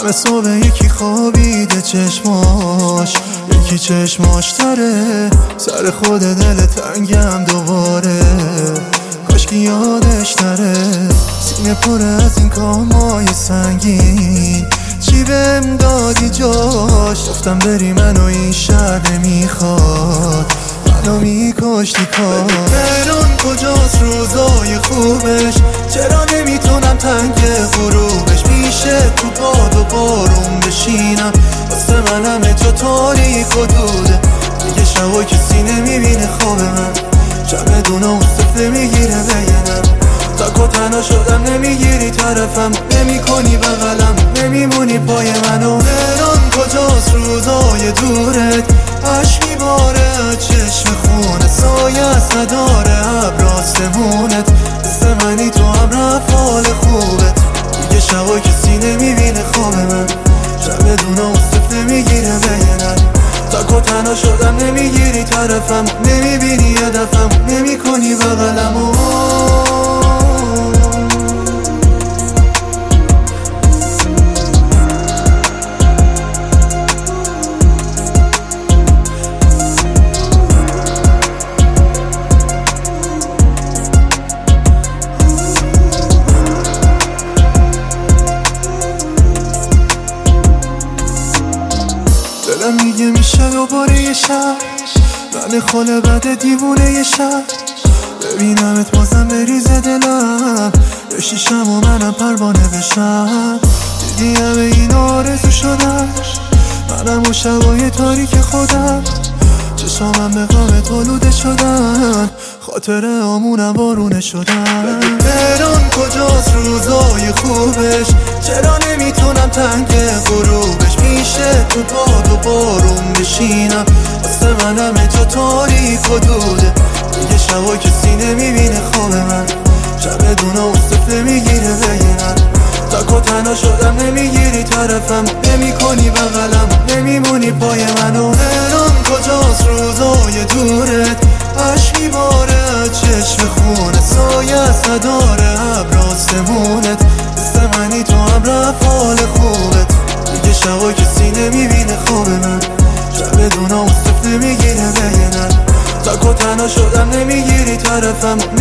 همه صبح یکی خوابیده چشماش، یکی چشماش تره، سر خود دل تنگم دوباره، کاشکی یادش نره. سینه پر از این کامای سنگین، چی بهم دادی جاش؟ گفتم بری منو این شهر نمیخواد، منو میکشتی کار. مهران کجاست روزای خوبش؟ چرا نمیتونم تنگ غروبش؟ میشه تو باد و بارون بشینم، واسه من همه جا تاریک و دوده. دیگه شبا کسی نمیبینه خواب من، چمدونا و صفه میگیره بینم. تک و تنها شدم نمیگیری طرفم، نمی کنی بغلم، نمیمونی پای منو. مهران کجاست روزای دورت؟ عشق میباره چشم خونه، سایه از نداره ابر آسمونت. مثل منی تو هم رفت حال خوبت، دیگه شبا کسی نمیبینه خواب من، چمدونا و صفه میگیره بینم. تک و تنها شدم نمیگیری طرفم، نمیبینی هدفم، نمی کنی بغلم. دلم میگه میشه دوباره یه شب، من خاله بده دیوونه یه شب، ببینمت بازم بریزه دلم، بشیشم و منم پروانه بشم. دیدی همه این آرزو شدن، منم و شبای تاریک خودم، چشامم به غمت آلوده شدن، خاطره آمونم بارونه شدن. مهران کجاست روزای خوبش؟ چرا نمیتونم تنگ غروبش؟ میشه تو باد و بارون بشینم، واسه من همه جا تاریک و دوده. دیگه شبا کسی نمیبینه خواب من، چمدونا و صفه میگیره بینم. تک و تنها شدم نمیگیری طرفم، نمی کنی بغلم، نمیمونی پای منو. مهران کجاست روزای دورت؟ عشق میباره چشم خونه، سایه از نداره ابر آسمونت. مثل منی تو هم رفت حال خوبت، دیگه شبا کسی نمیبینه خواب من، چمدونا و صفه میگیره بینم. تک و تنها شدم نمیگیری طرفم،